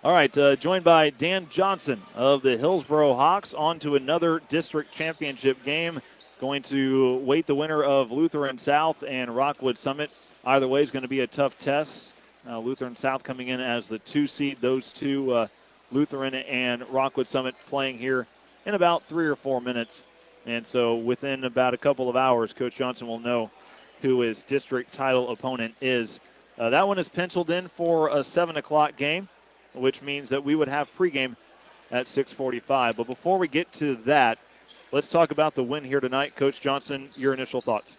All right, joined by Dan Johnson of the Hillsboro Hawks on to another district championship game. Going to wait the winner of Lutheran South and Rockwood Summit. Either way is going to be a tough test. Lutheran South coming in as the 2 seed. Those two, Lutheran and Rockwood Summit, playing here in about 3 or 4 minutes. And so within about a couple of hours, Coach Johnson will know who his district title opponent is. That one is penciled in for a 7 o'clock game, which means that we would have pregame at 6:45. But before we get to that, let's talk about the win here tonight. Coach Johnson, your initial thoughts.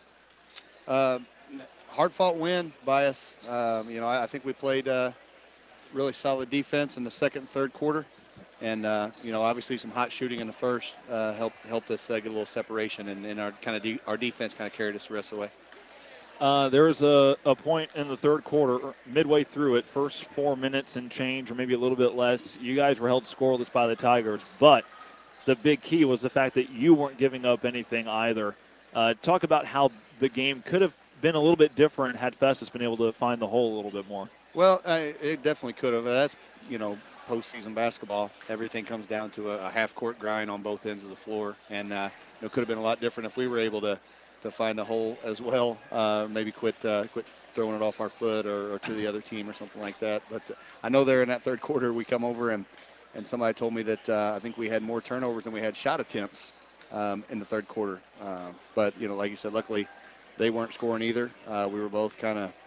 Hard-fought win by us. I think we played really solid defense in the second and third quarter. And, obviously some hot shooting in the first helped us get a little separation. And our defense kind of carried us the rest of the way. There was a point in the third quarter, midway through it, first 4 minutes and change, or maybe a little bit less. You guys were held scoreless by the Tigers, but the big key was the fact that you weren't giving up anything either. Talk about how the game could have been a little bit different had Festus been able to find the hole a little bit more. Well, it definitely could have. That's, postseason basketball. Everything comes down to a half-court grind on both ends of the floor, and it could have been a lot different if we were able to find the hole as well. Maybe quit throwing it off our foot or to the other team or something like that. But I know there in that third quarter we come over and somebody told me that I think we had more turnovers than we had shot attempts in the third quarter. But like you said, luckily they weren't scoring either. We were both kind of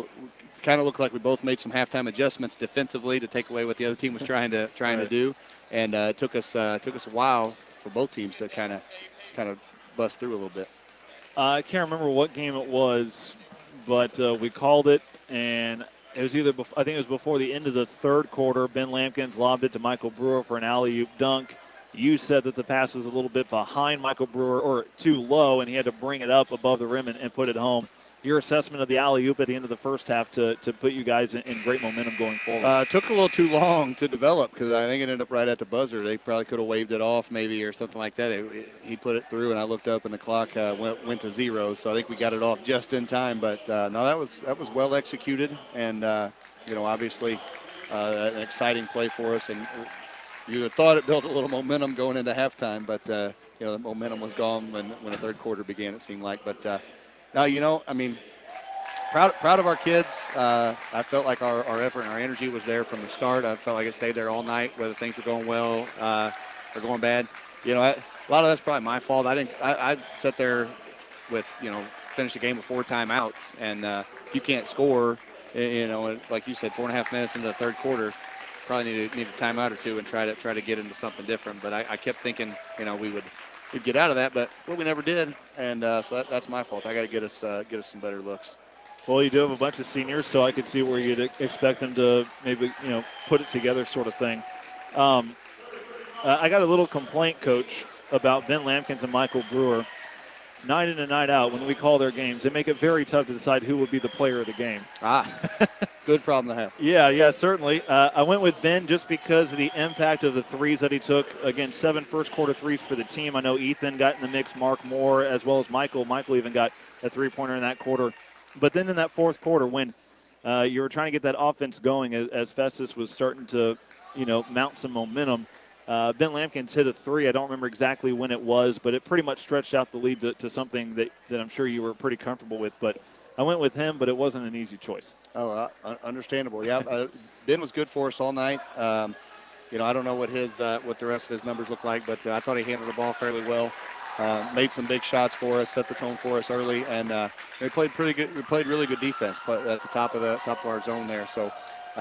looked like we both made some halftime adjustments defensively to take away what the other team was trying to do, and it took us a while for both teams to kind of bust through a little bit. I can't remember what game it was, but we called it, and it was I think it was before the end of the third quarter. Ben Lampkins lobbed it to Michael Brewer for an alley-oop dunk. You said that the pass was a little bit behind Michael Brewer, or too low, and he had to bring it up above the rim and put it home. Your assessment of the alley-oop at the end of the first half to put you guys in great momentum going forward? Took a little too long to develop because I think it ended up right at the buzzer. They probably could have waved it off maybe or something like that. He put it through, and I looked up, and the clock went to 0. So I think we got it off just in time. But, no, that was well executed, and, obviously an exciting play for us. And you would have thought it built a little momentum going into halftime, but, the momentum was gone when the third quarter began, it seemed like. But, now, proud of our kids. I felt like our effort and our energy was there from the start. I felt like it stayed there all night, whether things were going well or going bad. A lot of that's probably my fault. I sat there with, finished the game with 4 timeouts, and if you can't score, like you said, 4.5 minutes into the third quarter, probably need a timeout or two and try to get into something different. But I kept thinking, we'd get out of that, but we never did, and so that's my fault. I got to get us some better looks. Well, you do have a bunch of seniors, so I could see where you'd expect them to maybe put it together, sort of thing. I got a little complaint, Coach, about Ben Lampkins and Michael Brewer. Night in and night out, when we call their games, they make it very tough to decide who would be the player of the game. Good problem to have. Yeah, certainly. I went with Ben just because of the impact of the threes that he took. Again, 7 first-quarter threes for the team. I know Ethan got in the mix, Mark Moore, as well as Michael. Michael even got a three-pointer in that quarter. But then in that fourth quarter, when you were trying to get that offense going as Festus was starting to, mount some momentum, Ben Lampkins hit a 3. I don't remember exactly when it was, but it pretty much stretched out the lead to something that I'm sure you were pretty comfortable with. But I went with him, but it wasn't an easy choice. Oh, understandable. Yeah, Ben was good for us all night. I don't know what the rest of his numbers look like, but I thought he handled the ball fairly well. Made some big shots for us, set the tone for us early, and we played pretty good. We played really good defense, but at the top of our zone there. So,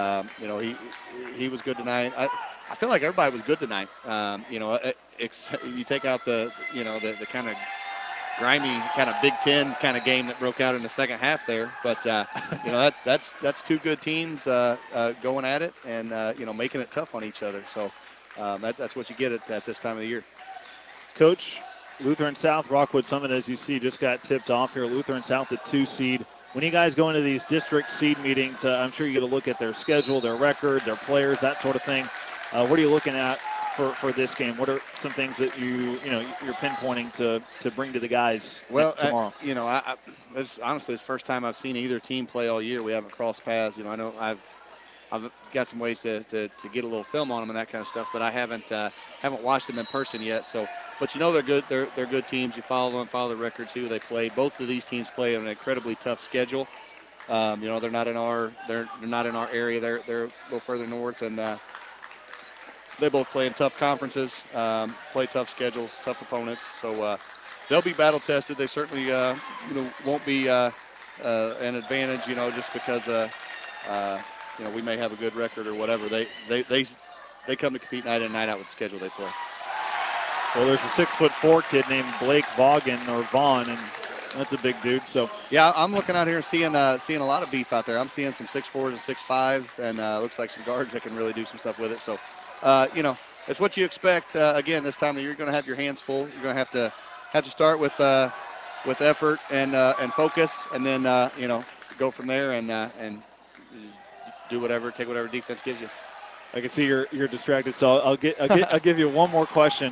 he was good tonight. I feel like everybody was good tonight. You take out the kind of grimy kind of Big Ten kind of game that broke out in the second half there, but that's 2 good teams going at it and making it tough on each other. So that's what you get at this time of the year. Coach, Lutheran South, Rockwood Summit, as you see, just got tipped off here. Lutheran South, the 2 seed. When you guys go into these district seed meetings, I'm sure you get a look at their schedule, their record, their players, that sort of thing. What are you looking at for this game? What are some things that you're pinpointing to bring to the guys tomorrow? Honestly, it's the first time I've seen either team play all year. We haven't crossed paths. I know I've I've got some ways to get a little film on them and that kind of stuff, but I haven't watched them in person yet. So, but they're good. They're good teams. You follow them, follow the records, see who they play. Both of these teams play on an incredibly tough schedule. They're not in our area. They're a little further north, and they both play in tough conferences, play tough schedules, tough opponents. So they'll be battle tested. They certainly won't be an advantage, just because we may have a good record or whatever. They come to compete night in, night out with the schedule they play. Well, there's a 6'4" kid named Blake Vaughan, and that's a big dude. So yeah, I'm looking out here and seeing a lot of beef out there. I'm seeing some 6'4s and 6'5s, and looks like some guards that can really do some stuff with it. So, it's what you expect. Again, this time of year, you're going to have your hands full. You're going to have to start with effort and focus, and then go from there and do whatever, take whatever defense gives you. I can see you're distracted, so I'll give you one more question.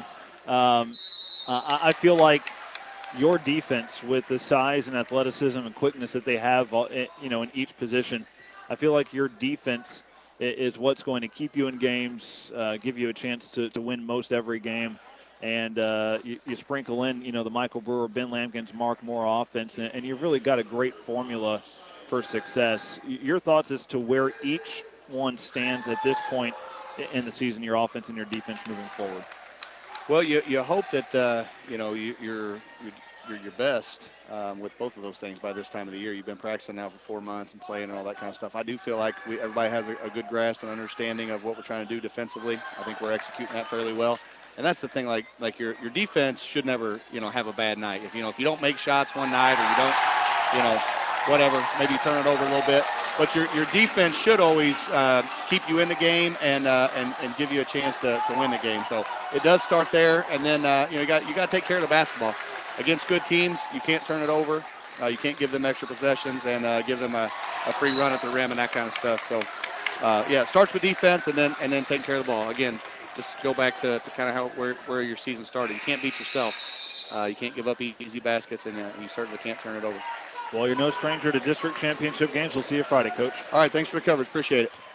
I feel like your defense, with the size and athleticism and quickness that they have, in each position, I feel like your defense is what's going to keep you in games, give you a chance to win most every game. And you sprinkle in, the Michael Brewer, Ben Lampkins, Mark Moore offense, and you've really got a great formula for success. Your thoughts as to where each one stands at this point in the season, your offense and your defense moving forward? Well, you hope that you're your best with both of those things by this time of the year. You've been practicing now for 4 months and playing and all that kind of stuff. I do feel like everybody has a good grasp and understanding of what we're trying to do defensively. I think we're executing that fairly well. And that's the thing, like your defense should never, have a bad night. If you don't make shots one night, or you don't, whatever, maybe you turn it over a little bit. But your defense should always keep you in the game and give you a chance to win the game. So it does start there, and then you got to take care of the basketball. Against good teams, you can't turn it over. You can't give them extra possessions and give them a free run at the rim and that kind of stuff. So it starts with defense and then taking care of the ball. Again, just go back to kind of where your season started. You can't beat yourself. You can't give up easy baskets, and you certainly can't turn it over. Well, you're no stranger to district championship games. We'll see you Friday, Coach. All right, thanks for the coverage. Appreciate it.